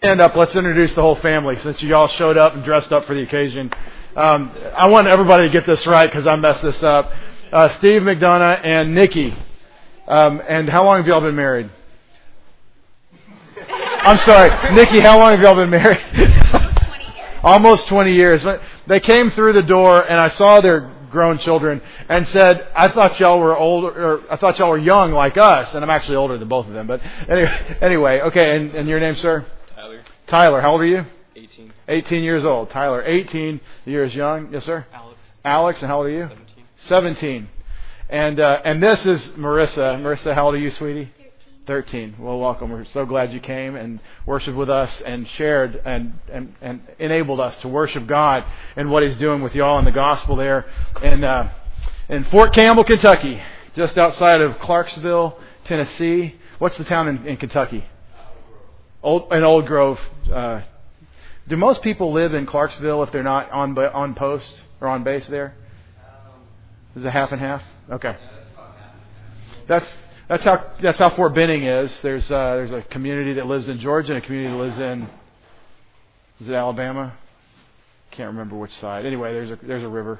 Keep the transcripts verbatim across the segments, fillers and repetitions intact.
Stand up. Let's introduce the whole family since you all showed up and dressed up for the occasion. Um, I want everybody to get this right because I messed this up. Uh, Steve McDonough and Nikki. Um, and how long have y'all been married? I'm sorry, Nikki. How long have y'all been married? twenty years. Almost twenty years. But they came through the door and I saw their grown children and said, "I thought y'all were old, or I thought y'all were young like us." And I'm actually older than both of them. But anyway, anyway, okay. And, and your name, sir? Tyler. Tyler, how old are you? eighteen. eighteen years old. Tyler, eighteen years young. Yes, sir? Alex. Alex, and how old are you? seventeen. seventeen. And uh, and this is Marissa. Marissa, how old are you, sweetie? thirteen. thirteen. Well, welcome. We're so glad you came and worshiped with us and shared and, and, and enabled us to worship God and what He's doing with y'all in the gospel there in, uh, in Fort Campbell, Kentucky, just outside of Clarksville, Tennessee. What's the town in, in Kentucky? Old, in Old Grove. Uh, do most people live in Clarksville if they're not on on post or on base there? Is it half and half? Okay. That's that's how that's how Fort Benning is. There's uh, there's a community that lives in Georgia and a community that lives in is it Alabama? Can't remember which side. Anyway, there's a there's a river.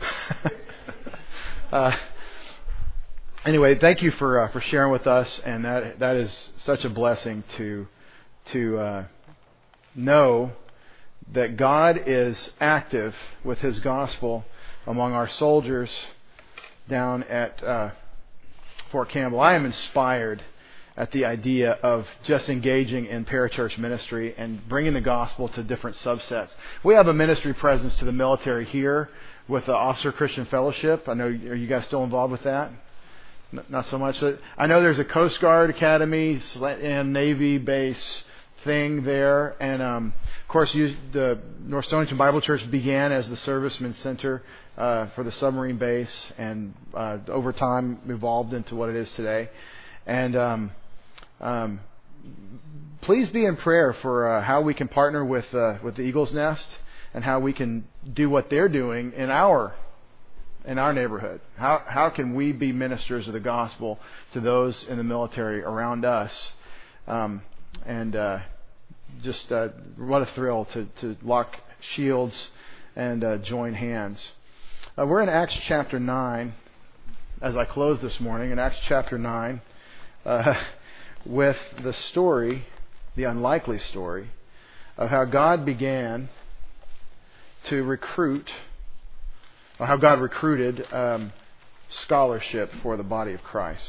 uh, anyway, thank you for uh, for sharing with us, and that that is such a blessing to. to uh, know that God is active with His gospel among our soldiers down at uh, Fort Campbell. I am inspired at the idea of just engaging in parachurch ministry and bringing the gospel to different subsets. We have a ministry presence to the military here with the Officer Christian Fellowship. I know, are you guys still involved with that? Not so much. I know there's a Coast Guard Academy and Navy base thing there, and um, of course, you, the North Stonington Bible Church began as the Servicemen Center uh, for the submarine base, and uh, over time evolved into what it is today. And um, um, please be in prayer for uh, how we can partner with uh, with the Eagle's Nest and how we can do what they're doing in our in our neighborhood. How how can we be ministers of the gospel to those in the military around us? Um, and uh, just uh, what a thrill to, to lock shields and uh, join hands. Uh, we're in Acts chapter nine as I close this morning, in Acts chapter nine, uh, with the story, the unlikely story, of how God began to recruit how God recruited um, scholarship for the body of Christ.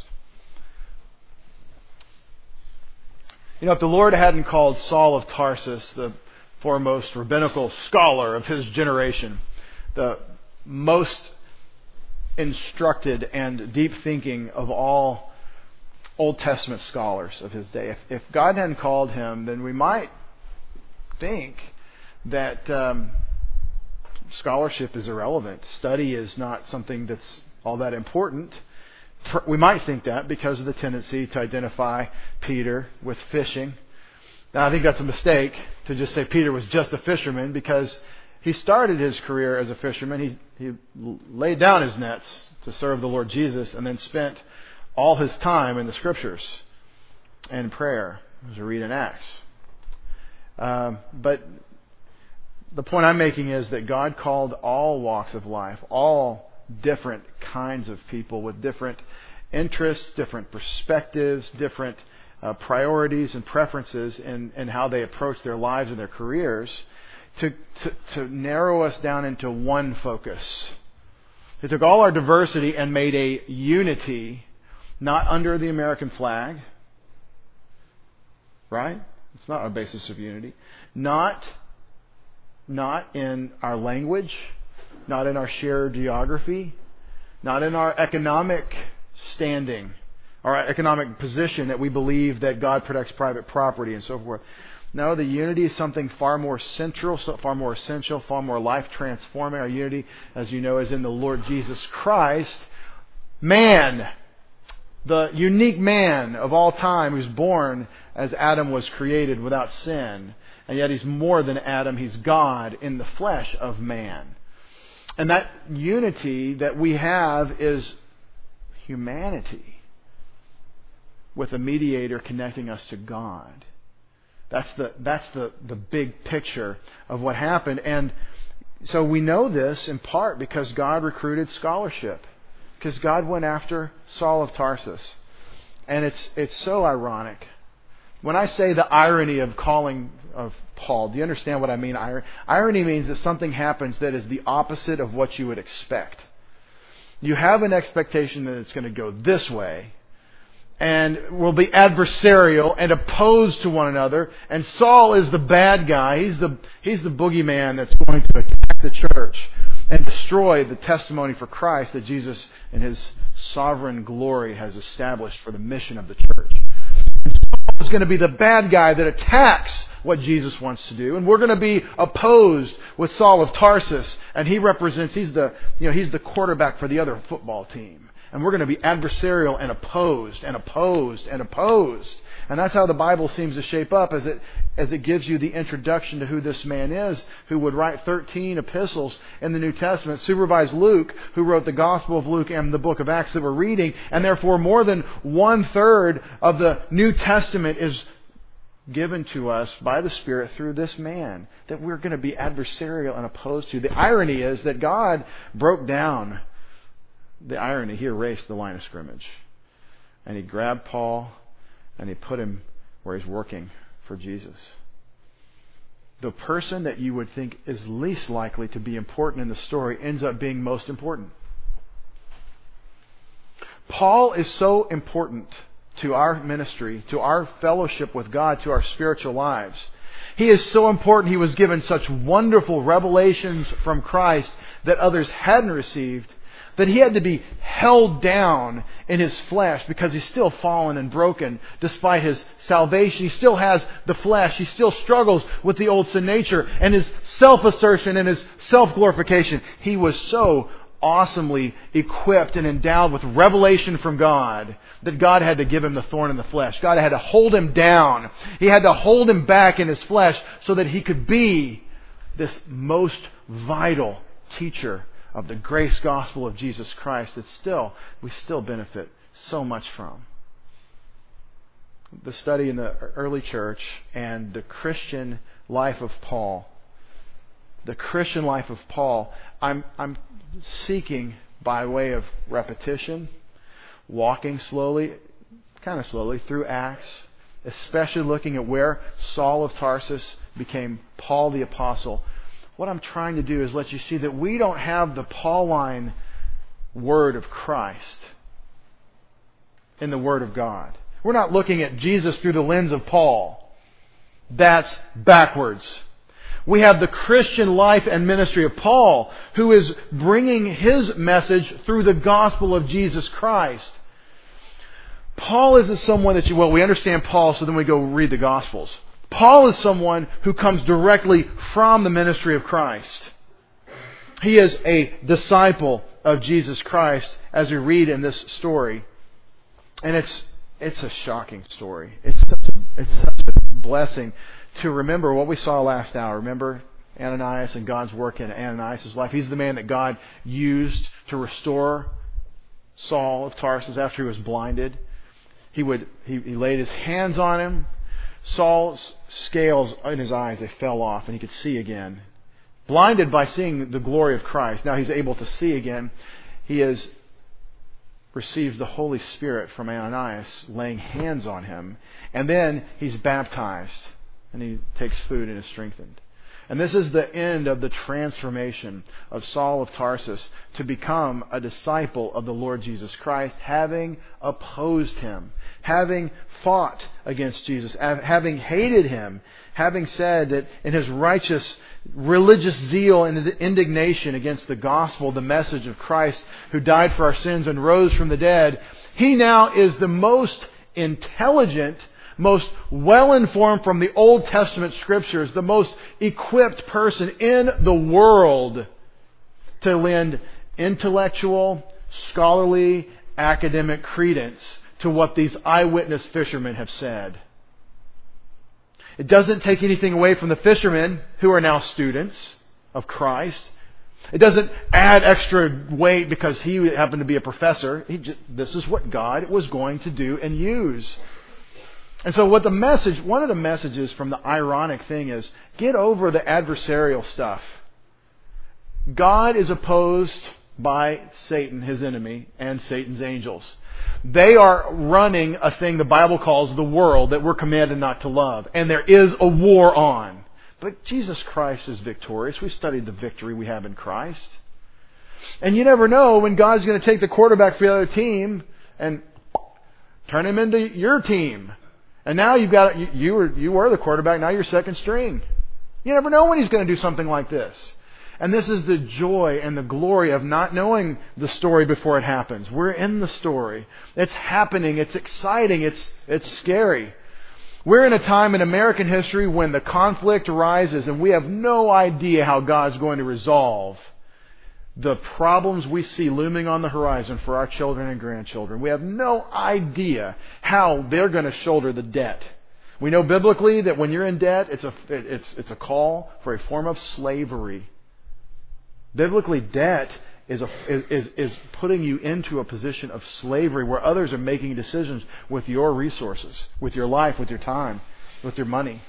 You know, if the Lord hadn't called Saul of Tarsus the foremost rabbinical scholar of his generation, the most instructed and deep thinking of all Old Testament scholars of his day, if, if God hadn't called him, then we might think that Um, scholarship is irrelevant. Study is not something that's all that important. We might think that because of the tendency to identify Peter with fishing. Now, I think that's a mistake to just say Peter was just a fisherman, because he started his career as a fisherman. He, he laid down his nets to serve the Lord Jesus and then spent all his time in the Scriptures and prayer, as we read in Acts. Um, but the point I'm making is that God called all walks of life, all different kinds of people with different interests, different perspectives, different uh, priorities and preferences in, in how they approach their lives and their careers, to, to, to narrow us down into one focus. He took all our diversity and made a unity, not under the American flag, right? It's not a basis of unity. Not Not in our language, not in our shared geography, not in our economic standing, our economic position that we believe that God protects private property and so forth. No, the unity is something far more central, far more essential, far more life transforming. Our unity, as you know, is in the Lord Jesus Christ. Man, the unique man of all time who's born as Adam was created without sin. And yet He's more than Adam. He's God in the flesh of man. And that unity that we have is humanity with a mediator connecting us to God. That's the that's the, the big picture of what happened. And so we know this in part because God recruited scholarship. Because God went after Saul of Tarsus. And it's it's so ironic. When I say the irony of calling of Paul, do you understand what I mean? Irony means that something happens that is the opposite of what you would expect. You have an expectation that it's going to go this way, and will be adversarial and opposed to one another. And Saul is the bad guy. He's the he's the boogeyman that's going to attack the church and destroy the testimony for Christ that Jesus in His sovereign glory has established for the mission of the church. And Saul is going to be the bad guy that attacks what Jesus wants to do, and we're going to be opposed with Saul of Tarsus, and he represents he's the you know he's the quarterback for the other football team. And we're going to be adversarial and opposed and opposed and opposed. And that's how the Bible seems to shape up as it as it gives you the introduction to who this man is, who would write thirteen epistles in the New Testament, supervise Luke, who wrote the Gospel of Luke and the book of Acts that we're reading. And therefore more than one-third of the New Testament is given to us by the Spirit through this man that we're going to be adversarial and opposed to. The irony is that God broke down the irony. He erased the line of scrimmage. And He grabbed Paul and He put him where he's working for Jesus. The person that you would think is least likely to be important in the story ends up being most important. Paul is so important to our ministry, to our fellowship with God, to our spiritual lives. He is so important. He was given such wonderful revelations from Christ that others hadn't received, that he had to be held down in his flesh because he's still fallen and broken despite his salvation. He still has the flesh. He still struggles with the old sin nature and his self-assertion and his self-glorification. He was so awesomely equipped and endowed with revelation from God that God had to give him the thorn in the flesh. God had to hold him down. He had to hold him back in his flesh so that he could be this most vital teacher of the grace gospel of Jesus Christ that still we still benefit so much from. The study in the early church and the Christian life of Paul. The Christian life of Paul, I'm I'm seeking by way of repetition, walking slowly, kind of slowly through Acts, especially looking at where Saul of Tarsus became Paul the Apostle. What I'm trying to do is let you see that we don't have the Pauline word of Christ in the Word of God. We're not looking at Jesus through the lens of Paul. That's backwards. We have the Christian life and ministry of Paul, who is bringing his message through the gospel of Jesus Christ. Paul isn't someone that you, well, we understand Paul, so then we go read the Gospels. Paul is someone who comes directly from the ministry of Christ. He is a disciple of Jesus Christ, as we read in this story. And it's it's a shocking story. It's such a, it's such a blessing to remember what we saw last hour. Remember Ananias and God's work in Ananias' life. He's the man that God used to restore Saul of Tarsus after he was blinded. He would he, he laid his hands on him. Saul's scales in his eyes, they fell off and he could see again. Blinded by seeing the glory of Christ, now he's able to see again. He has receives the Holy Spirit from Ananias laying hands on him. And then he's baptized and he takes food and is strengthened. And this is the end of the transformation of Saul of Tarsus to become a disciple of the Lord Jesus Christ, having opposed Him, having fought against Jesus, having hated Him, having said that in his righteous religious zeal and indignation against the gospel, the message of Christ who died for our sins and rose from the dead, he now is the most intelligent, most well-informed from the Old Testament Scriptures, the most equipped person in the world to lend intellectual, scholarly, academic credence to what these eyewitness fishermen have said. It doesn't take anything away from the fishermen who are now students of Christ. It doesn't add extra weight because he happened to be a professor. He just, this is what God was going to do and use. And so what the message, one of the messages from the ironic thing is, get over the adversarial stuff. God is opposed by Satan, his enemy, and Satan's angels. They are running a thing the Bible calls the world that we're commanded not to love. And there is a war on. But Jesus Christ is victorious. We studied the victory we have in Christ. And you never know when God's going to take the quarterback for the other team and turn him into your team. And now you've got you, you were you were the quarterback, now you're second string. You never know when he's going to do something like this. And this is the joy and the glory of not knowing the story before it happens. We're in the story. It's happening. It's exciting. It's it's scary. We're in a time in American history when the conflict arises and we have no idea how God's going to resolve the problems we see looming on the horizon for our children and grandchildren. We have no idea how they're going to shoulder the debt. We know biblically that when you're in debt, it's a it's it's a call for a form of slavery. Biblically, debt is a is is putting you into a position of slavery where others are making decisions with your resources, with your life, with your time, with your money.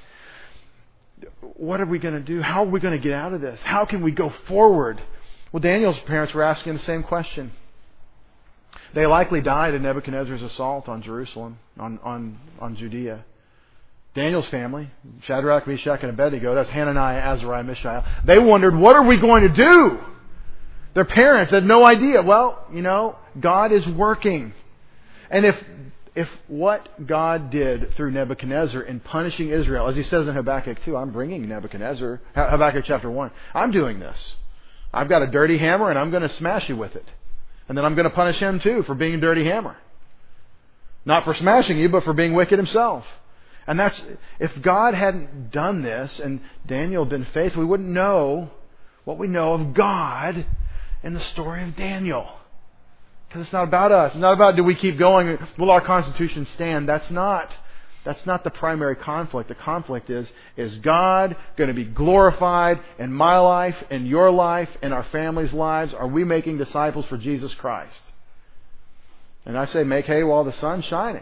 What are we going to do? How are we going to get out of this? How can we go forward? Well, Daniel's parents were asking the same question. They likely died in Nebuchadnezzar's assault on Jerusalem, on, on, on Judea. Daniel's family, Shadrach, Meshach, and Abednego, that's Hananiah, Azariah, Mishael, they wondered, what are we going to do? Their parents had no idea. Well, you know, God is working. And if if what God did through Nebuchadnezzar in punishing Israel, as he says in Habakkuk two, I'm bringing Nebuchadnezzar, Habakkuk chapter one, I'm doing this. I've got a dirty hammer and I'm going to smash you with it. And then I'm going to punish him too for being a dirty hammer. Not for smashing you, but for being wicked himself. And that's, if God hadn't done this and Daniel had been faithful, we wouldn't know what we know of God in the story of Daniel. Because it's not about us. It's not about do we keep going, will our Constitution stand? That's not. That's not the primary conflict. The conflict is, is God going to be glorified in my life, in your life, in our families' lives? Are we making disciples for Jesus Christ? And I say make hay while the sun's shining.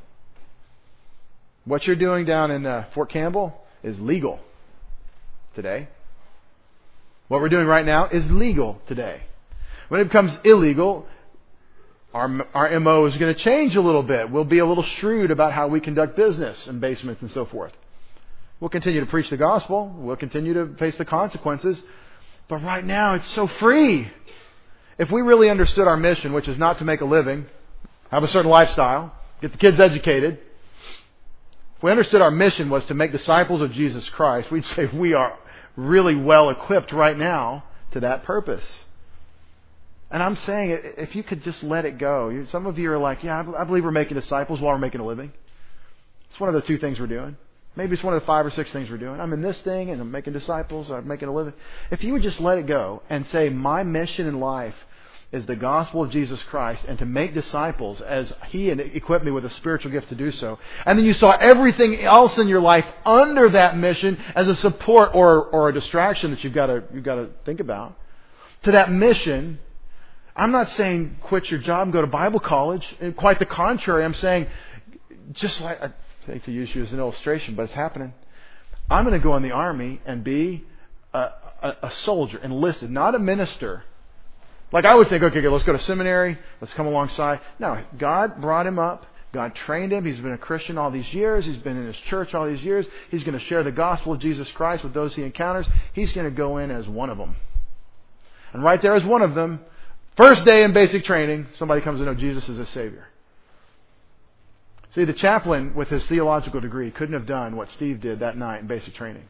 What you're doing down in uh, Fort Campbell is legal today. What we're doing right now is legal today. When it becomes illegal, our, our M O is going to change a little bit. We'll be a little shrewd about how we conduct business in basements and so forth. We'll continue to preach the gospel. We'll continue to face the consequences. But right now, it's so free. If we really understood our mission, which is not to make a living, have a certain lifestyle, get the kids educated, if we understood our mission was to make disciples of Jesus Christ, we'd say we are really well equipped right now to that purpose. And I'm saying, if you could just let it go. Some of you are like, yeah, I believe we're making disciples while we're making a living. It's one of the two things we're doing. Maybe it's one of the five or six things we're doing. I'm in this thing and I'm making disciples, I'm making a living. If you would just let it go and say, my mission in life is the gospel of Jesus Christ and to make disciples as He equipped me with a spiritual gift to do so. And then you saw everything else in your life under that mission as a support or, or a distraction that you've got to, you've got to think about. To that mission, I'm not saying quit your job and go to Bible college. Quite the contrary. I'm saying, just like, I hate to use you as an illustration, but it's happening. I'm going to go in the army and be a, a, a soldier, enlisted, not a minister. Like I would think, okay, let's go to seminary. Let's come alongside. No, God brought him up. God trained him. He's been a Christian all these years. He's been in his church all these years. He's going to share the gospel of Jesus Christ with those he encounters. He's going to go in as one of them. And right there as one of them, first day in basic training, somebody comes to know Jesus as a Savior. See, the chaplain with his theological degree couldn't have done what Steve did that night in basic training.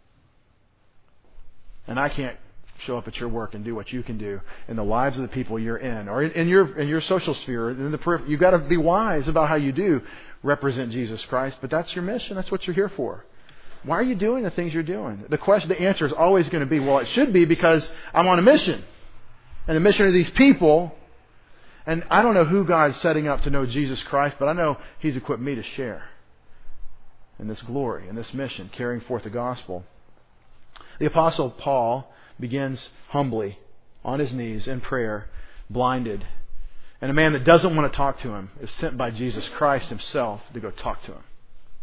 And I can't show up at your work and do what you can do in the lives of the people you're in, or in, in your in your social sphere. In the periphery. You've got to be wise about how you do represent Jesus Christ. But that's your mission. That's what you're here for. Why are you doing the things you're doing? The question, the answer is always going to be, well, it should be because I'm on a mission, and the mission of these people. And I don't know who God's setting up to know Jesus Christ, but I know He's equipped me to share in this glory, in this mission, carrying forth the gospel. The Apostle Paul begins humbly, on his knees, in prayer, blinded. And a man that doesn't want to talk to him is sent by Jesus Christ Himself to go talk to him.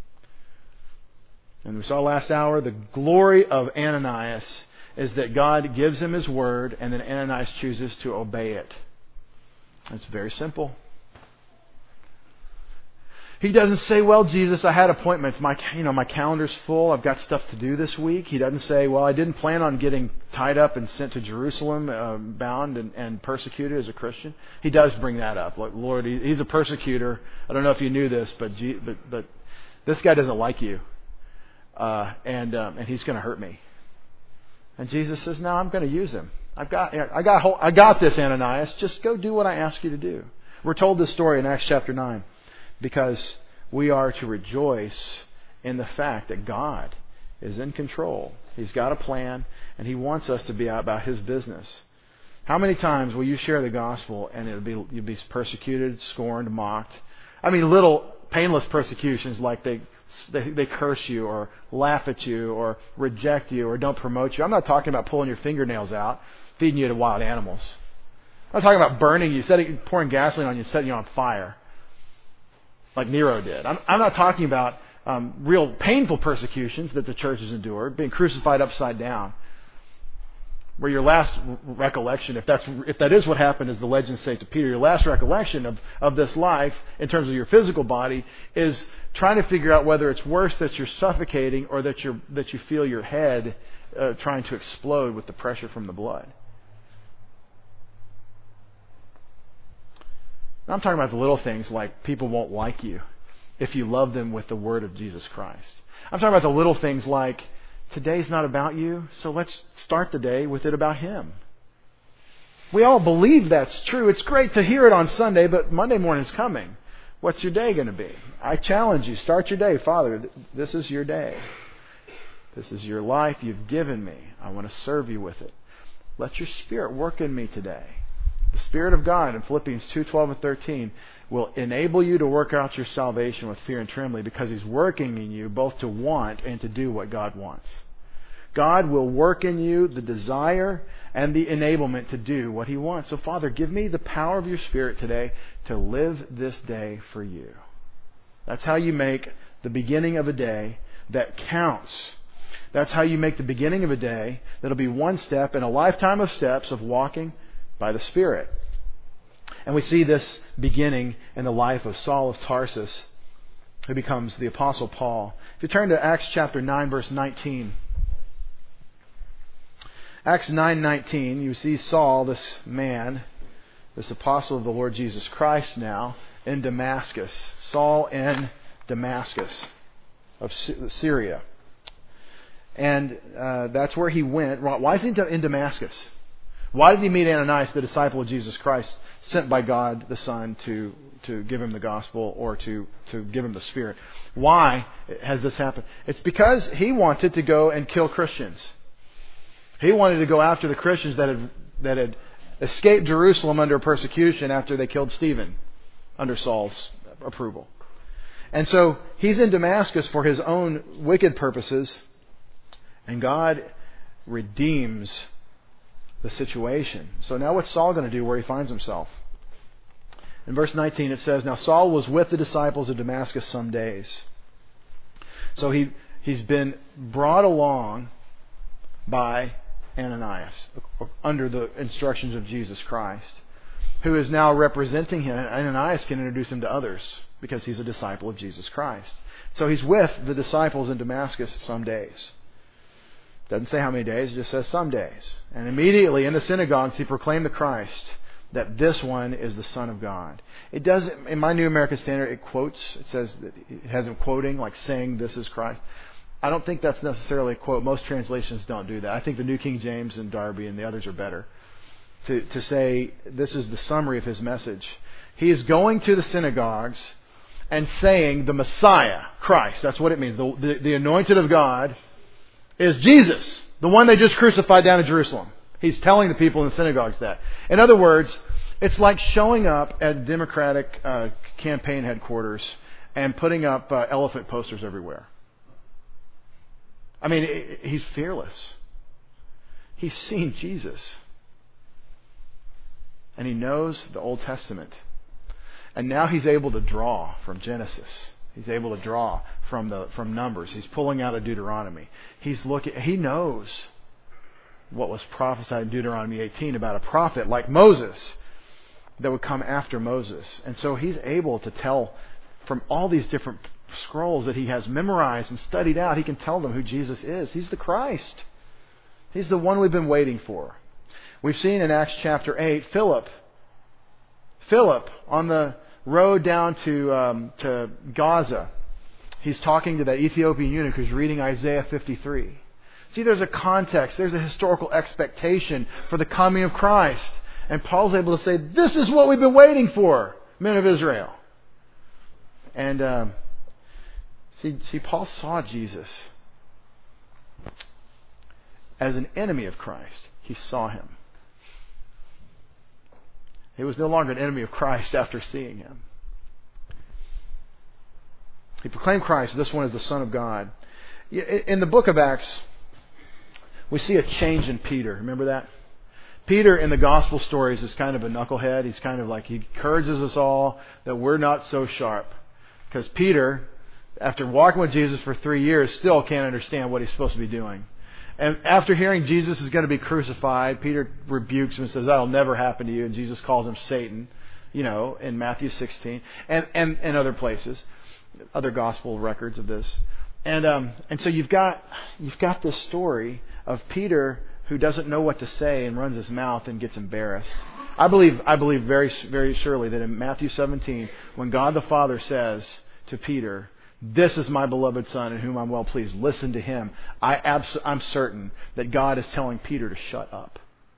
And we saw last hour, the glory of Ananias is that God gives him His word, and then Ananias chooses to obey it. It's very simple. He doesn't say, well, Jesus, I had appointments. My, you know, my calendar's full. I've got stuff to do this week. He doesn't say, well, I didn't plan on getting tied up and sent to Jerusalem, uh, bound and, and persecuted as a Christian. He does bring that up. Like, Lord, he, he's a persecutor. I don't know if you knew this, but G, but, but this guy doesn't like you, uh, and um, and he's going to hurt me. And Jesus says, no, I'm going to use him. I've got, I got, I got this, Ananias. Just go do what I ask you to do. We're told this story in Acts chapter nine. Because we are to rejoice in the fact that God is in control. He's got a plan, and He wants us to be about His business. How many times will you share the gospel and it'll be you'll be persecuted, scorned, mocked? I mean, little painless persecutions like they, they they curse you or laugh at you or reject you or don't promote you. I'm not talking about pulling your fingernails out, feeding you to wild animals. I'm not talking about burning you, setting, pouring gasoline on you, setting you on fire, like Nero did. I'm, I'm not talking about um, real painful persecutions that the church has endured, being crucified upside down, where your last recollection, if that's if that is what happened, as the legends say to Peter, your last recollection of, of this life in terms of your physical body is trying to figure out whether it's worse that you're suffocating or that you're that you feel your head uh, trying to explode with the pressure from the blood. I'm talking about the little things like people won't like you if you love them with the word of Jesus Christ. I'm talking about the little things like today's not about you, so let's start the day with it about Him. We all believe that's true. It's great to hear it on Sunday, but Monday morning's coming. What's your day going to be? I challenge you, start your day. Father, this is your day. This is your life you've given me. I want to serve you with it. Let your Spirit work in me today. The Spirit of God in Philippians two, twelve and thirteen will enable you to work out your salvation with fear and trembling because He's working in you both to want and to do what God wants. God will work in you the desire and the enablement to do what He wants. So Father, give me the power of your Spirit today to live this day for you. That's how you make the beginning of a day that counts. That's how you make the beginning of a day that'll be one step in a lifetime of steps of walking by the Spirit. And we see this beginning in the life of Saul of Tarsus, who becomes the Apostle Paul. If you turn to Acts chapter nine, verse nineteen. Acts nine nineteen, you see Saul, this man, this apostle of the Lord Jesus Christ now, in Damascus. Saul in Damascus of Syria. And uh, that's where he went. Why is he in Damascus? Why did he meet Ananias, the disciple of Jesus Christ, sent by God the Son to, to give him the gospel or to, to give him the Spirit? Why has this happened? It's because he wanted to go and kill Christians. He wanted to go after the Christians that had, that had escaped Jerusalem under persecution after they killed Stephen under Saul's approval. And so he's in Damascus for his own wicked purposes, and God redeems the situation. So now what's Saul going to do where he finds himself? In verse nineteen it says, now Saul was with the disciples of Damascus some days. So he, he's been brought along by Ananias under the instructions of Jesus Christ, who is now representing him. Ananias can introduce him to others because he's a disciple of Jesus Christ. So he's with the disciples in Damascus some days. Doesn't say how many days, it just says some days. And immediately in the synagogues he proclaimed the Christ, that this one is the Son of God. It does, in my New American Standard, it quotes, it says that it has him quoting, like saying this is Christ. I don't think that's necessarily a quote. Most translations don't do that. I think the New King James and Darby and the others are better. To, to say this is the summary of his message. He is going to the synagogues and saying the Messiah, Christ, that's what it means. The, the, the anointed of God is Jesus, the one they just crucified down in Jerusalem. He's telling the people in the synagogues that. In other words, it's like showing up at Democratic uh, campaign headquarters and putting up uh, elephant posters everywhere. I mean, he's fearless. He's seen Jesus. And he knows the Old Testament. And now he's able to draw from Genesis He's able to draw from the from Numbers. He's pulling out of Deuteronomy. He's looking. He knows what was prophesied in Deuteronomy eighteen about a prophet like Moses that would come after Moses. And so he's able to tell from all these different scrolls that he has memorized and studied out, he can tell them who Jesus is. He's the Christ. He's the one we've been waiting for. We've seen in Acts chapter eight, Philip. Philip, on the road down to um, to Gaza, he's talking to that Ethiopian eunuch who's reading Isaiah fifty-three. See, there's a context, there's a historical expectation for the coming of Christ. And Paul's able to say, this is what we've been waiting for, men of Israel. And um, see, see, Paul saw Jesus as an enemy of Christ. He saw him. He was no longer an enemy of Christ after seeing him. He proclaimed Christ, this one is the Son of God. In the book of Acts, we see a change in Peter. Remember that? Peter in the gospel stories is kind of a knucklehead. He's kind of like, he encourages us all that we're not so sharp. Because Peter, after walking with Jesus for three years, still can't understand what he's supposed to be doing. And after hearing Jesus is going to be crucified, Peter rebukes him and says, that'll never happen to you. And Jesus calls him Satan, you know, in Matthew sixteen and, and, and other places, other gospel records of this. And um, and so you've got you've got this story of Peter who doesn't know what to say and runs his mouth and gets embarrassed. I believe I believe very very surely that in Matthew seventeen, when God the Father says to Peter, this is my beloved Son in whom I'm well pleased, listen to him, I abs- I'm certain that God is telling Peter to shut up.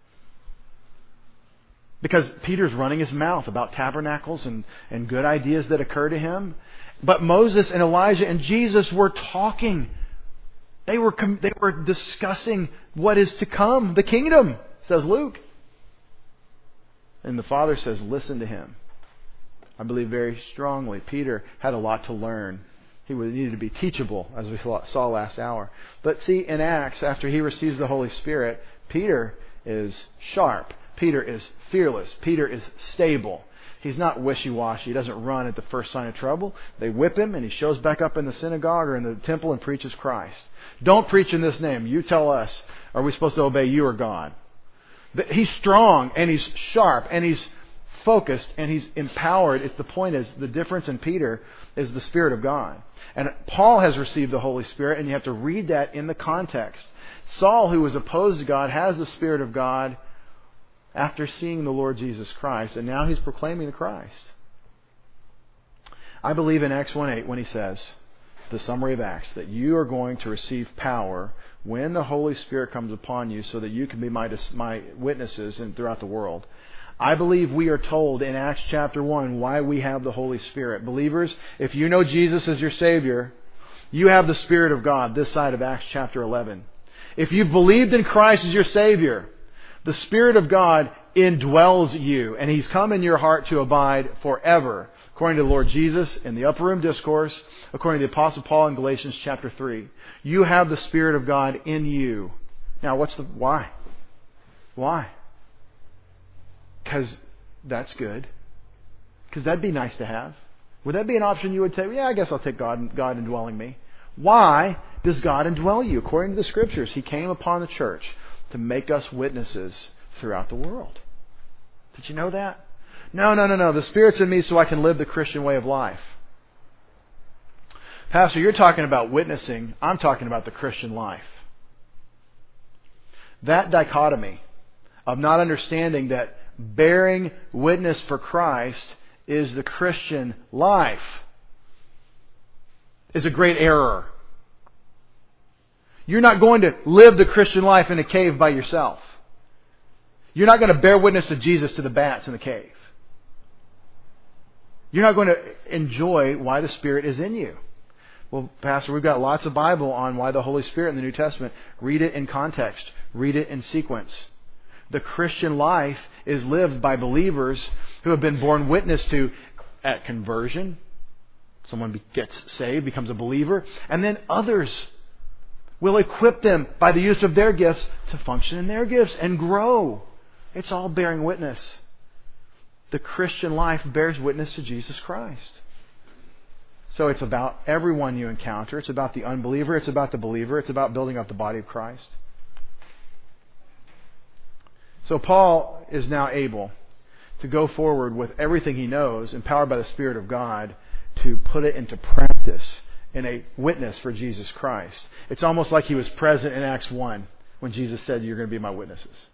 Because Peter's running his mouth about tabernacles and, and good ideas that occur to him. But Moses and Elijah and Jesus were talking. They were they were discussing what is to come, the kingdom, says Luke. And the Father says, listen to him. I believe very strongly Peter had a lot to learn. He would needed to be teachable, as we saw last hour. But see, in Acts, after he receives the Holy Spirit, Peter is sharp. Peter is fearless. Peter is stable. He's not wishy-washy. He doesn't run at the first sign of trouble. They whip him and he shows back up in the synagogue or in the temple and preaches Christ. Don't preach in this name. You tell us. Are we supposed to obey you or God? He's strong and he's sharp and he's focused and he's empowered. If the point is, the difference in Peter is the Spirit of God. And Paul has received the Holy Spirit, and you have to read that in the context. Saul, who was opposed to God, has the Spirit of God after seeing the Lord Jesus Christ, and now he's proclaiming the Christ. I believe in Acts one eight when he says, the summary of Acts, that you are going to receive power when the Holy Spirit comes upon you so that you can be my, my witnesses in, throughout the world. I believe we are told in Acts chapter one why we have the Holy Spirit. Believers, if you know Jesus as your Savior, you have the Spirit of God this side of Acts chapter eleven. If you've believed in Christ as your Savior, the Spirit of God indwells you, and He's come in your heart to abide forever, according to the Lord Jesus in the Upper Room Discourse, according to the Apostle Paul in Galatians chapter three. You have the Spirit of God in you. Now, what's the why? Why? Because that's good. Because that'd be nice to have. Would that be an option you would take? Yeah, I guess I'll take God, God indwelling me. Why does God indwell you? According to the Scriptures, He came upon the church to make us witnesses throughout the world. Did you know that? No, no, no, no. The Spirit's in me so I can live the Christian way of life. Pastor, you're talking about witnessing. I'm talking about the Christian life. That dichotomy of not understanding that bearing witness for Christ is the Christian life is a great error. You're not going to live the Christian life in a cave by yourself. You're not going to bear witness to Jesus to the bats in the cave. You're not going to enjoy why the Spirit is in you. Well, Pastor, we've got lots of Bible on why the Holy Spirit in the New Testament. Read it in context. Read it in sequence. The Christian life is lived by believers who have been borne witness to at conversion. Someone gets saved, becomes a believer, and then others will equip them by the use of their gifts to function in their gifts and grow. It's all bearing witness. The Christian life bears witness to Jesus Christ. So it's about everyone you encounter. It's about the unbeliever. It's about the believer. It's about building up the body of Christ. So Paul is now able to go forward with everything he knows, empowered by the Spirit of God, to put it into practice in a witness for Jesus Christ. It's almost like he was present in Acts one when Jesus said, "You're going to be my witnesses."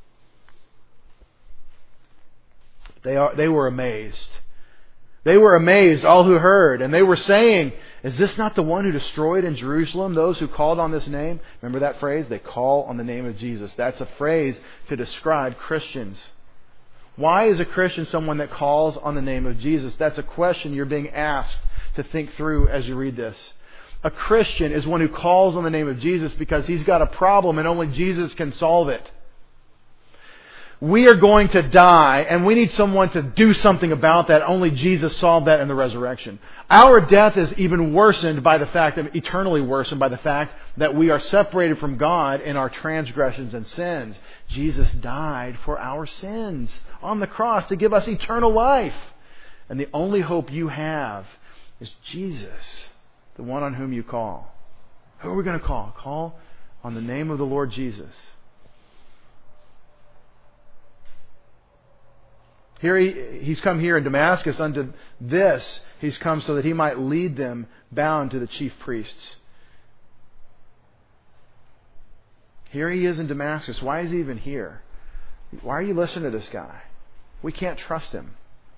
They are. They were amazed. They were amazed, all who heard, and they were saying, "Is this not the one who destroyed in Jerusalem those who called on this name?" Remember that phrase? They call on the name of Jesus. That's a phrase to describe Christians. Why is a Christian someone that calls on the name of Jesus? That's a question you're being asked to think through as you read this. A Christian is one who calls on the name of Jesus because he's got a problem and only Jesus can solve it. We are going to die, and we need someone to do something about that. Only Jesus solved that in the resurrection. Our death is even worsened by the fact, of, eternally worsened by the fact that we are separated from God in our transgressions and sins. Jesus died for our sins on the cross to give us eternal life. And the only hope you have is Jesus, the one on whom you call. Who are we going to call? Call on the name of the Lord Jesus. Here he, he's come here in Damascus unto this. He's come so that he might lead them bound to the chief priests. Here he is in Damascus. Why is he even here? Why are you listening to this guy? We can't trust him.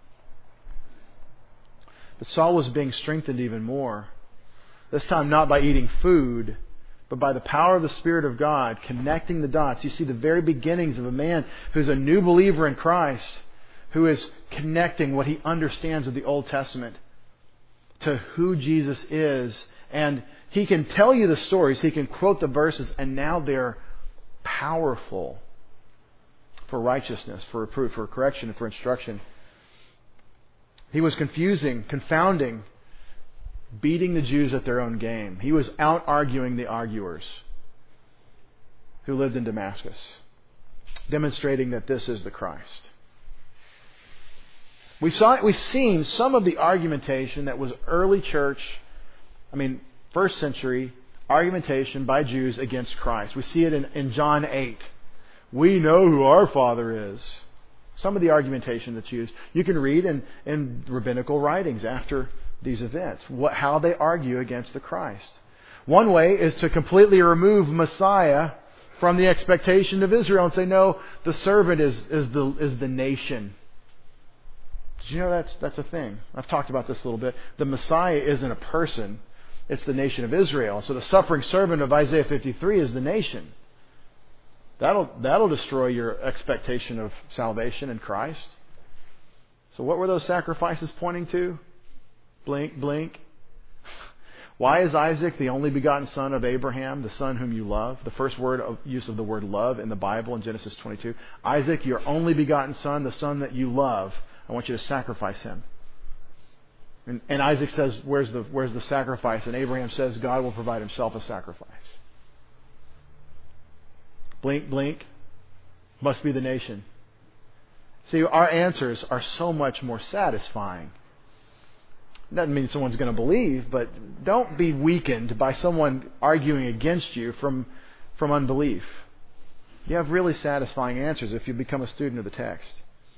But Saul was being strengthened even more. This time not by eating food, but by the power of the Spirit of God, connecting the dots. You see the very beginnings of a man who's a new believer in Christ, who is connecting what he understands of the Old Testament to who Jesus is. And he can tell you the stories, he can quote the verses, and now they're powerful for righteousness, for reproof, for correction, for instruction. He was confusing, confounding, beating the Jews at their own game. He was out-arguing the arguers who lived in Damascus, demonstrating that this is the Christ. We saw, we've seen some of the argumentation that was early church, I mean, first century argumentation by Jews against Christ. We see it in, in John eight. We know who our Father is. Some of the argumentation that's used, you can read in, in rabbinical writings after these events, what, how they argue against the Christ. One way is to completely remove Messiah from the expectation of Israel and say, no, the servant is, is, the, is the nation. Did you know that's that's a thing? I've talked about this a little bit. The Messiah isn't a person. It's the nation of Israel. So the suffering servant of Isaiah fifty-three is the nation. That'll that'll destroy your expectation of salvation in Christ. So what were those sacrifices pointing to? Blink, blink. Why is Isaac the only begotten son of Abraham, the son whom you love? The first word of use of the word love in the Bible in Genesis twenty-two. Isaac, your only begotten son, the son that you love. I want you to sacrifice him. And, and Isaac says, where's the, where's the sacrifice? And Abraham says, God will provide himself a sacrifice. Blink, blink. Must be the nation. See, our answers are so much more satisfying. Doesn't mean someone's going to believe, but don't be weakened by someone arguing against you from, from unbelief. You have really satisfying answers if you become a student of the text.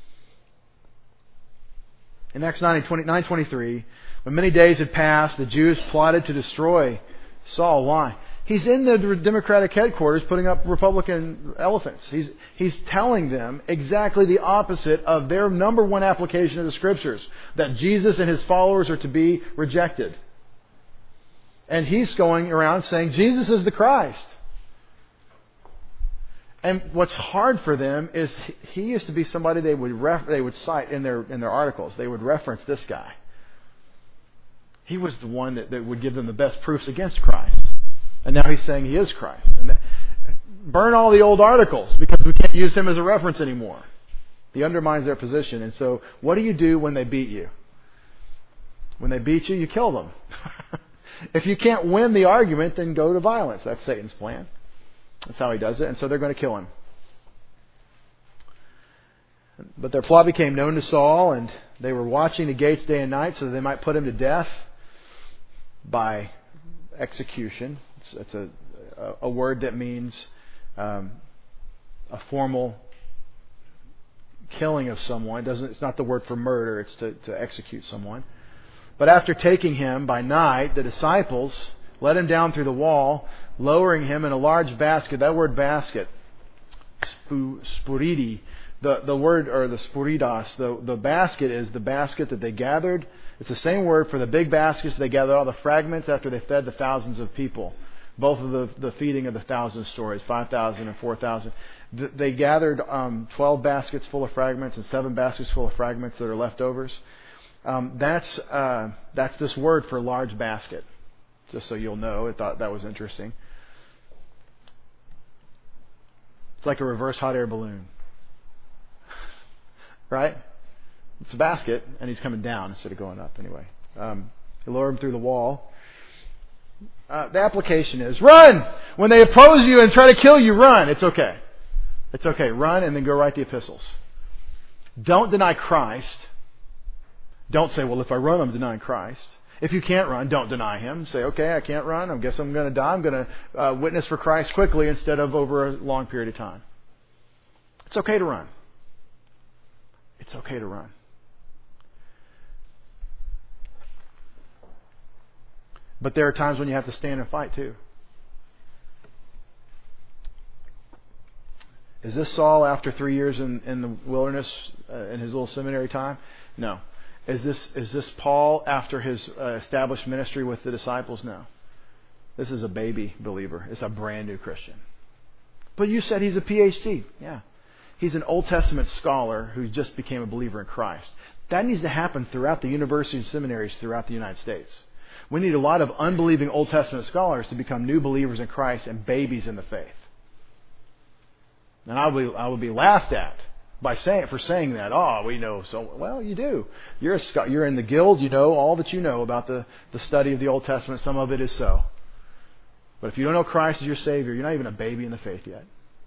In Acts nine twenty-three, when many days had passed, the Jews plotted to destroy Saul. Why? He's in the Democratic headquarters putting up Republican elephants. He's, he's telling them exactly the opposite of their number one application of the Scriptures, that Jesus and His followers are to be rejected. And he's going around saying, Jesus is the Christ. And what's hard for them is he used to be somebody they would ref, they would cite in their in their articles. They would reference this guy. He was the one that, that would give them the best proofs against Christ. And now he's saying he is Christ. And that, burn all the old articles because we can't use him as a reference anymore. He undermines their position. And so what do you do when they beat you? When they beat you, you kill them. If you can't win the argument, then go to violence. That's Satan's plan. That's how he does it. And so they're going to kill him. But their plot became known to Saul, and they were watching the gates day and night so that they might put him to death. by execution. It's, it's a, a word that means um, a formal killing of someone. It doesn't, it's not the word for murder, it's to, to execute someone. But after taking him by night, the disciples let him down through the wall, lowering him in a large basket. That word basket, spuridi, the, the word, or the spuridas, the, the basket is the basket that they gathered. It's the same word for the big baskets. They gathered all the fragments after they fed the thousands of people. Both of the, the feeding of the thousand stories, five thousand and four thousand. They gathered um, twelve baskets full of fragments and seven baskets full of fragments that are leftovers. Um, that's uh, that's this word for large basket. Just so you'll know, I thought that was interesting. It's like a reverse hot air balloon. Right? It's a basket, and he's coming down instead of going up anyway. Um, he lowered him through the wall. Uh, the application is, run! When they oppose you and try to kill you, run. It's okay. It's okay. Run and then go write the epistles. Don't deny Christ. Don't say, well, if I run, I'm denying Christ. If you can't run, don't deny Him. Say, okay, I can't run. I guess I'm going to die. I'm going to uh, witness for Christ quickly instead of over a long period of time. It's okay to run. It's okay to run. But there are times when you have to stand and fight too. Is this Saul after three years in, in the wilderness, uh, in his little seminary time? No. Is this is this Paul after his uh, established ministry with the disciples? No. This is a baby believer. It's a brand new Christian. But you said he's a P H D. Yeah. He's an Old Testament scholar who just became a believer in Christ. That needs to happen throughout the universities and seminaries throughout the United States. We need a lot of unbelieving Old Testament scholars to become new believers in Christ and babies in the faith. And I would, I would be laughed at by saying for saying that. Oh, we know so well. You do. You're a, you're in the guild. You know all that you know about the, the study of the Old Testament. Some of it is so. But if you don't know Christ as your Savior, you're not even a baby in the faith yet.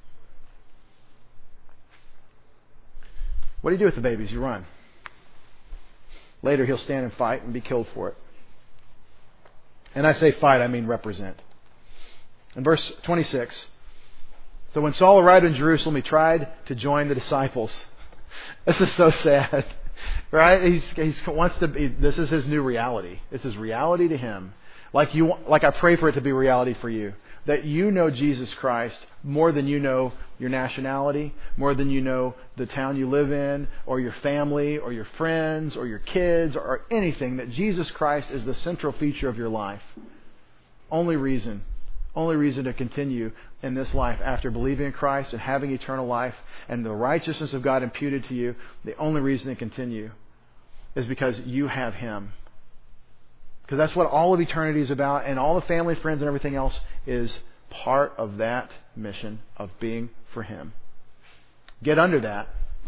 What do you do with the babies? You run. Later he'll stand and fight and be killed for it. And I say fight, I mean represent. In verse twenty-six, so when Saul arrived in Jerusalem, he tried to join the disciples. This is so sad, right? He's, he wants to be. This is his new reality. It's his reality to him. Like you, like I pray for it to be reality for you. That you know Jesus Christ more than you know your nationality, more than you know the town you live in, or your family, or your friends, or your kids, or anything. That Jesus Christ is the central feature of your life. Only reason, only reason to continue in this life after believing in Christ and having eternal life and the righteousness of God imputed to you, the only reason to continue is because you have Him. Because that's what all of eternity is about, and all the family, friends, and everything else is part of that mission of being for Him. Get under that.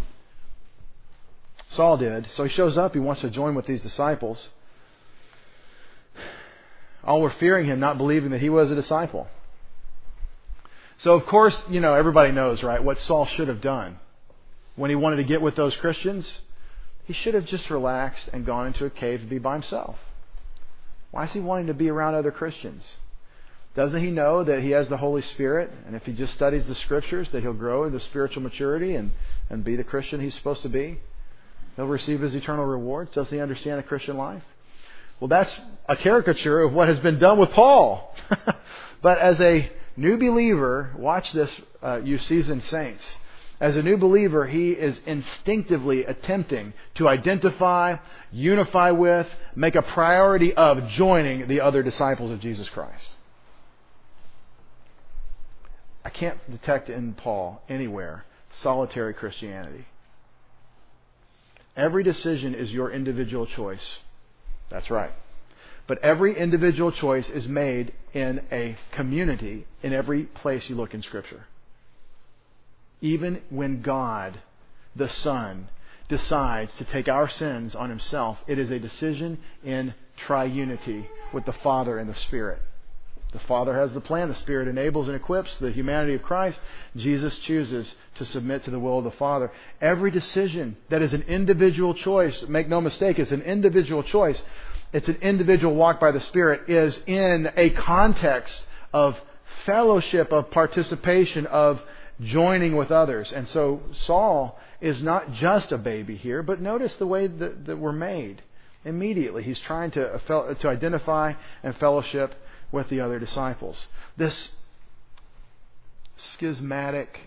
Saul did. So he shows up. He wants to join with these disciples. All were fearing him, not believing that he was a disciple. So, of course, you know, everybody knows, right, what Saul should have done. When he wanted to get with those Christians, he should have just relaxed and gone into a cave to be by himself. Why is he wanting to be around other Christians? Doesn't he know that he has the Holy Spirit, and if he just studies the Scriptures, that he'll grow into spiritual maturity and, and be the Christian he's supposed to be? He'll receive his eternal rewards. Doesn't he understand the Christian life? Well, that's a caricature of what has been done with Paul. But as a new believer, watch this, uh, you seasoned saints. As a new believer, he is instinctively attempting to identify, unify with, make a priority of joining the other disciples of Jesus Christ. I can't detect in Paul anywhere solitary Christianity. Every decision is your individual choice. That's right. But every individual choice is made in a community in every place you look in Scripture. Even when God, the Son, decides to take our sins on Himself, it is a decision in triunity with the Father and the Spirit. The Father has the plan. The Spirit enables and equips the humanity of Christ. Jesus chooses to submit to the will of the Father. Every decision that is an individual choice, make no mistake, it's an individual choice. it's an individual walk by the Spirit, is in a context of fellowship, of participation, of joining with others. And so Saul is not just a baby here, but notice the way that, that we're made. Immediately, he's trying to, to identify and fellowship with the other disciples. This schismatic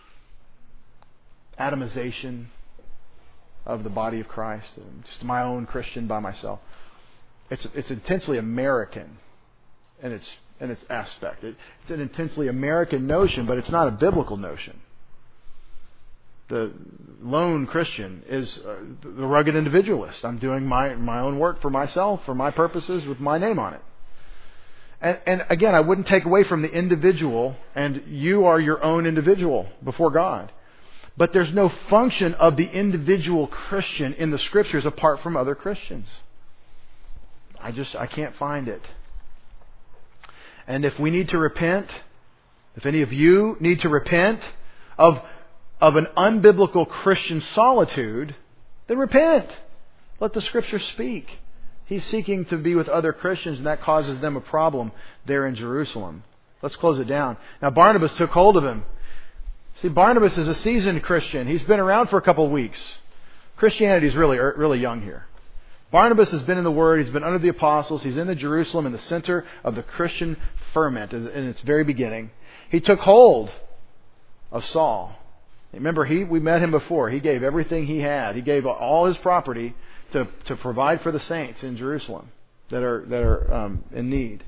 atomization of the body of Christ, just my own Christian by myself, it's it's intensely American in its in its aspect. It, it's an intensely American notion, but it's not a biblical notion. The lone Christian is uh, the rugged individualist. I'm doing my, my own work for myself, for my purposes, with my name on it. And, and again, I wouldn't take away from the individual, and you are your own individual before God. But there's no function of the individual Christian in the Scriptures apart from other Christians. I just, I can't find it. And if we need to repent, if any of you need to repent of of an unbiblical Christian solitude, then repent. Let the Scriptures speak. He's seeking to be with other Christians, and that causes them a problem there in Jerusalem. Let's close it down. Now, Barnabas took hold of him. See, Barnabas is a seasoned Christian. He's been around for a couple of weeks. Christianity is really, really young here. Barnabas has been in the Word. He's been under the apostles. He's in the Jerusalem, in the center of the Christian ferment in its very beginning. He took hold of Saul. Remember, he we met him before. He gave everything he had. He gave all his property to, to provide for the saints in Jerusalem that are that are um, in need.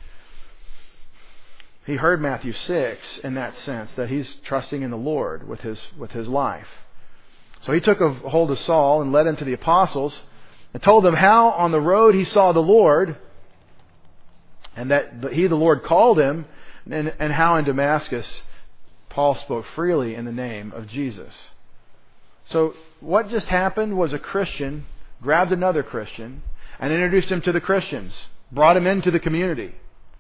He heard Matthew six in that sense, that he's trusting in the Lord with his with his life. So he took a hold of Saul and led him to the apostles and told them how on the road he saw the Lord, and that he, the Lord, called him, and, and how in Damascus Paul spoke freely in the name of Jesus. So what just happened was a Christian grabbed another Christian and introduced him to the Christians, brought him into the community.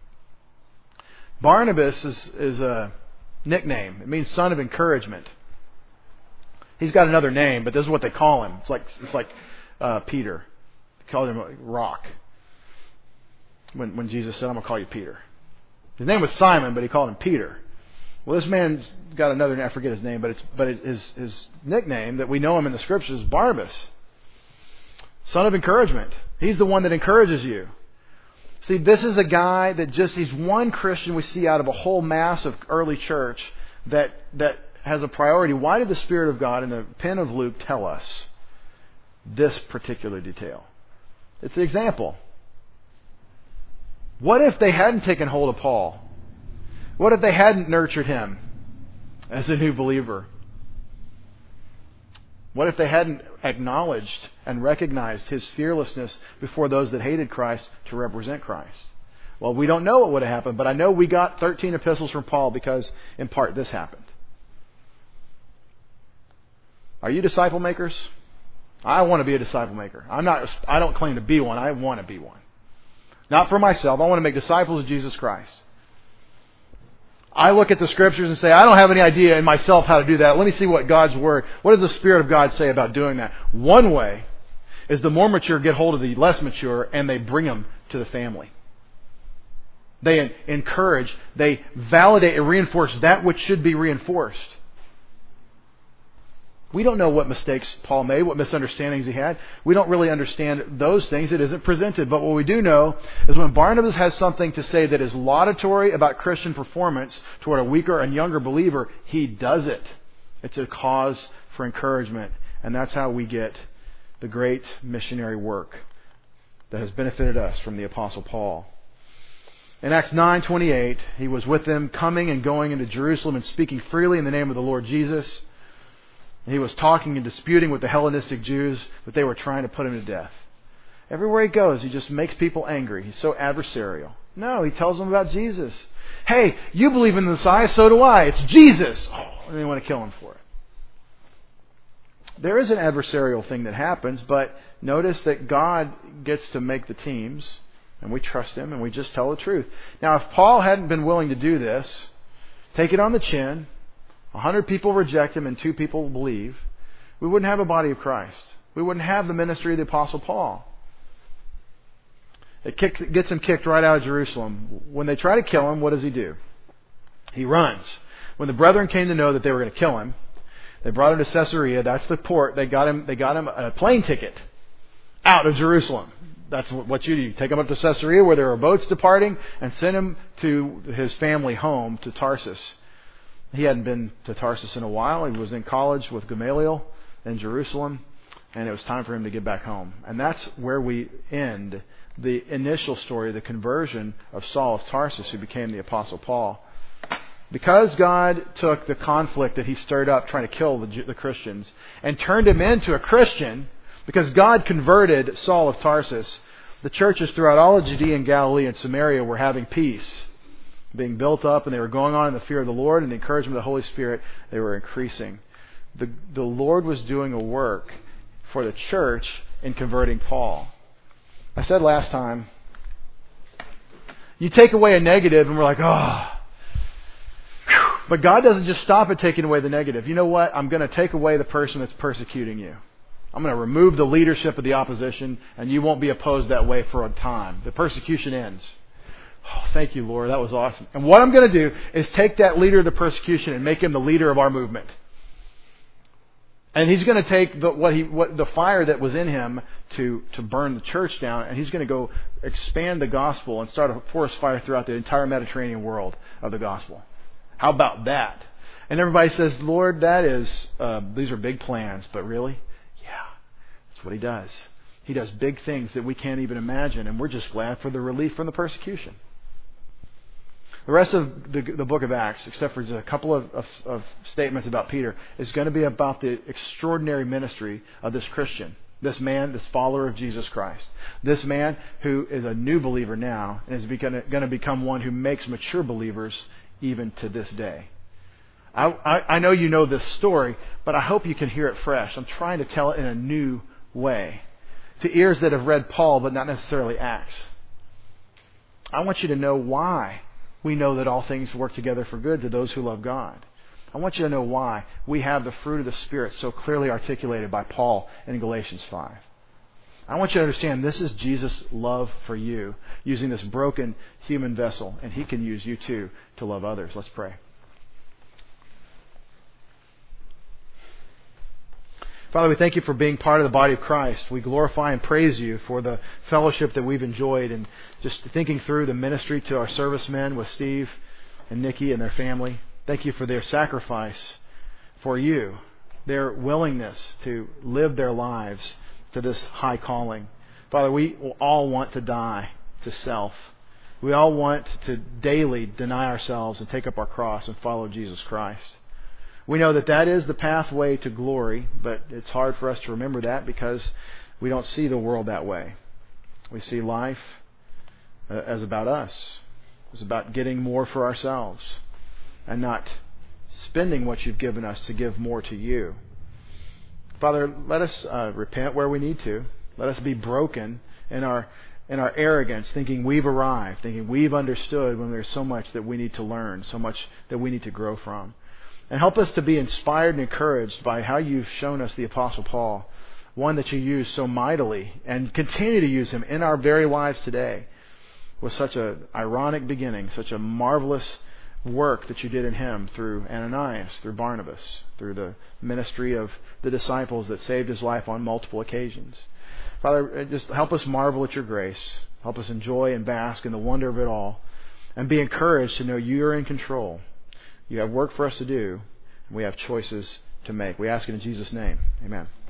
Barnabas is, is a nickname. It means son of encouragement. He's got another name, but this is what they call him. It's like it's like uh, Peter. They called him Rock. When when Jesus said, "I'm going to call you Peter." His name was Simon, but he called him Peter. Well, this man's got another name. I forget his name, but it's but it, his his nickname that we know him in the Scriptures is Barnabas, son of encouragement. He's the one that encourages you. See, this is a guy that just he's one Christian we see out of a whole mass of early church that that has a priority. Why did the Spirit of God in the pen of Luke tell us this particular detail? It's an example. What if they hadn't taken hold of Paul? What if they hadn't nurtured him as a new believer? What if they hadn't acknowledged and recognized his fearlessness before those that hated Christ to represent Christ? Well, we don't know what would have happened, but I know we got thirteen epistles from Paul because, in part, this happened. Are you disciple makers? I want to be a disciple maker. I'm not. I don't claim to be one. I want to be one. Not for myself. I want to make disciples of Jesus Christ. I look at the Scriptures and say, I don't have any idea in myself how to do that. Let me see what God's Word, what does the Spirit of God say about doing that? One way is the more mature get hold of the less mature and they bring them to the family. They encourage, they validate and reinforce that which should be reinforced. We don't know what mistakes Paul made, what misunderstandings he had. We don't really understand those things. It isn't presented. But what we do know is when Barnabas has something to say that is laudatory about Christian performance toward a weaker and younger believer, he does it. It's a cause for encouragement. And that's how we get the great missionary work that has benefited us from the Apostle Paul. In Acts nine twenty-eight, he was with them coming and going into Jerusalem and speaking freely in the name of the Lord Jesus. He was talking and disputing with the Hellenistic Jews, but they were trying to put him to death. Everywhere he goes, he just makes people angry. He's so adversarial. No, he tells them about Jesus. Hey, you believe in the Messiah, so do I. It's Jesus. Oh, and they want to kill him for it. There is an adversarial thing that happens, but notice that God gets to make the teams, and we trust him, and we just tell the truth. Now, if Paul hadn't been willing to do this, take it on the chin, A hundred people reject him and two people believe, we wouldn't have a body of Christ. We wouldn't have the ministry of the Apostle Paul. It kicks, gets him kicked right out of Jerusalem. When they try to kill him, what does he do? He runs. When the brethren came to know that they were going to kill him, they brought him to Caesarea. That's the port. They got him. They got him a plane ticket out of Jerusalem. That's what you do. You take him up to Caesarea where there are boats departing and send him to his family home to Tarsus. He hadn't been to Tarsus in a while. He was in college with Gamaliel in Jerusalem, and it was time for him to get back home. And that's where we end the initial story, the conversion of Saul of Tarsus, who became the Apostle Paul. Because God took the conflict that he stirred up trying to kill the, the Christians and turned him into a Christian, because God converted Saul of Tarsus, the churches throughout all of Judea and Galilee and Samaria were having peace, being built up, and they were going on in the fear of the Lord and the encouragement of the Holy Spirit. They were increasing. The, the Lord was doing a work for the church in converting Paul. I said last time, you take away a negative and we're like, oh. But God doesn't just stop at taking away the negative. You know what? I'm going to take away the person that's persecuting you. I'm going to remove the leadership of the opposition, and you won't be opposed that way for a time. The persecution ends. Oh, thank you, Lord. That was awesome. And what I'm going to do is take that leader of the persecution and make him the leader of our movement. And he's going to take the, what he, what the fire that was in him to, to burn the church down, and he's going to go expand the gospel and start a forest fire throughout the entire Mediterranean world of the gospel. How about that? And everybody says, Lord, that is, uh, these are big plans, but really? Yeah, that's what he does. He does big things that we can't even imagine, and we're just glad for the relief from the persecution. The rest of the, the book of Acts, except for just a couple of, of, of statements about Peter, is going to be about the extraordinary ministry of this Christian, this man, this follower of Jesus Christ. This man who is a new believer now and is going to become one who makes mature believers even to this day. I, I, I know you know this story, but I hope you can hear it fresh. I'm trying to tell it in a new way to ears that have read Paul but not necessarily Acts. I want you to know why we know that all things work together for good to those who love God. I want you to know why we have the fruit of the Spirit so clearly articulated by Paul in Galatians five. I want you to understand this is Jesus' love for you, using this broken human vessel, and He can use you too to love others. Let's pray. Father, we thank you for being part of the body of Christ. We glorify and praise you for the fellowship that we've enjoyed, and just thinking through the ministry to our servicemen with Steve and Nikki and their family. Thank you for their sacrifice for you, their willingness to live their lives to this high calling. Father, we all want to die to self. We all want to daily deny ourselves and take up our cross and follow Jesus Christ. We know that that is the pathway to glory, but it's hard for us to remember that because we don't see the world that way. We see life as about us. It's about getting more for ourselves and not spending what you've given us to give more to you. Father, let us uh, repent where we need to. Let us be broken in our in our arrogance, thinking we've arrived, thinking we've understood when there's so much that we need to learn, so much that we need to grow from. And help us to be inspired and encouraged by how you've shown us the Apostle Paul, one that you use so mightily and continue to use him in our very lives today with such an ironic beginning, such a marvelous work that you did in him through Ananias, through Barnabas, through the ministry of the disciples that saved his life on multiple occasions. Father, just help us marvel at your grace. Help us enjoy and bask in the wonder of it all and be encouraged to know you are in control. You have work for us to do, and we have choices to make. We ask it in Jesus' name. Amen.